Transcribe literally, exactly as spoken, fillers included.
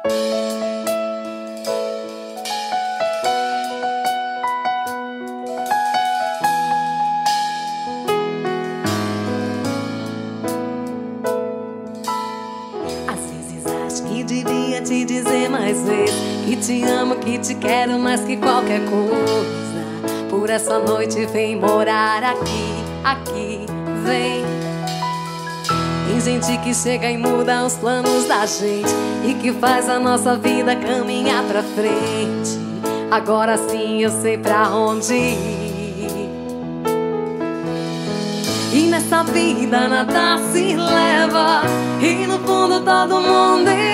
Que devia te dizer mais vezes que te amo, que te quero mais que qualquer coisa. Por essa noite vem morar aqui, aqui, vem. Tem gente que chega e muda os planos da gente e que faz a nossa vida caminhar pra frente. Agora sim eu sei pra onde ir. E nessa vida nada se leva, e no fundo todo mundo